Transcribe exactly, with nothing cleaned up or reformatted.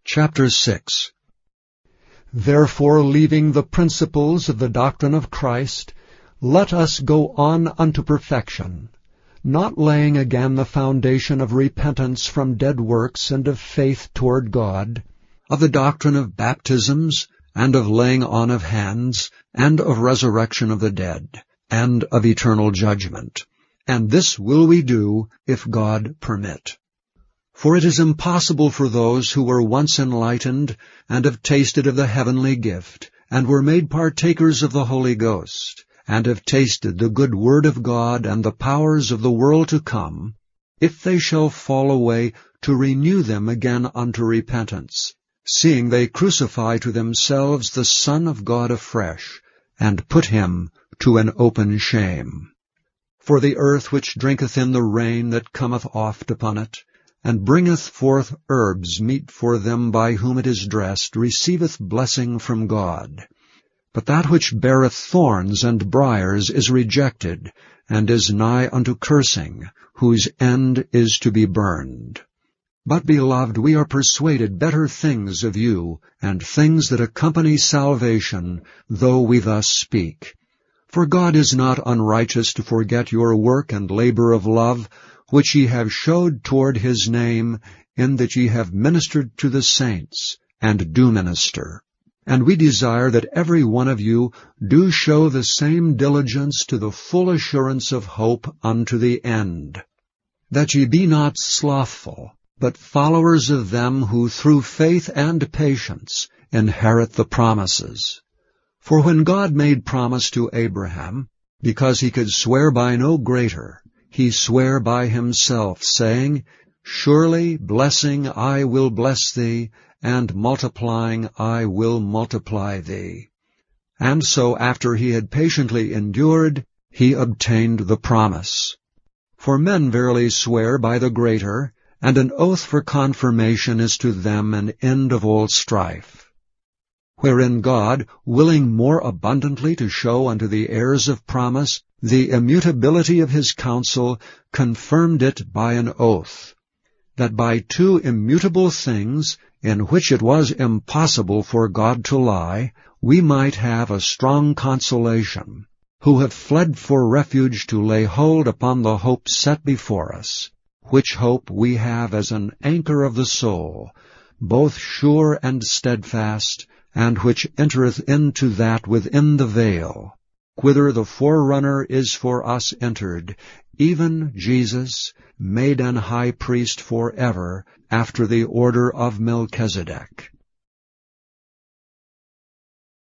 Chapter six. Therefore, leaving the principles of the doctrine of Christ, let us go on unto perfection, not laying again the foundation of repentance from dead works and of faith toward God, of the doctrine of baptisms, and of laying on of hands, and of resurrection of the dead, and of eternal judgment. And this will we do, if God permit. For it is impossible for those who were once enlightened, and have tasted of the heavenly gift, and were made partakers of the Holy Ghost, and have tasted the good word of God and the powers of the world to come, if they shall fall away, to renew them again unto repentance, seeing they crucify to themselves the Son of God afresh, and put him to an open shame. For the earth which drinketh in the rain that cometh oft upon it, and bringeth forth herbs meet for them by whom it is dressed, receiveth blessing from God. But that which beareth thorns and briars is rejected, and is nigh unto cursing, whose end is to be burned. But, beloved, we are persuaded better things of you, and things that accompany salvation, though we thus speak. For God is not unrighteous to forget your work and labor of love, which ye have showed toward his name, in that ye have ministered to the saints, and do minister. And we desire that every one of you do show the same diligence to the full assurance of hope unto the end, that ye be not slothful, but followers of them who through faith and patience inherit the promises. For when God made promise to Abraham, because he could swear by no greater, he sware by himself, saying, Surely blessing I will bless thee, and multiplying I will multiply thee. And so after he had patiently endured, he obtained the promise. For men verily swear by the greater, and an oath for confirmation is to them an end of all strife. Wherein God, willing more abundantly to show unto the heirs of promise the immutability of his counsel, confirmed it by an oath, that by two immutable things, in which it was impossible for God to lie, we might have a strong consolation, who have fled for refuge to lay hold upon the hope set before us, which hope we have as an anchor of the soul, both sure and steadfast, and which entereth into that within the veil, whither the forerunner is for us entered, even Jesus, made an high priest for ever, after the order of Melchizedek.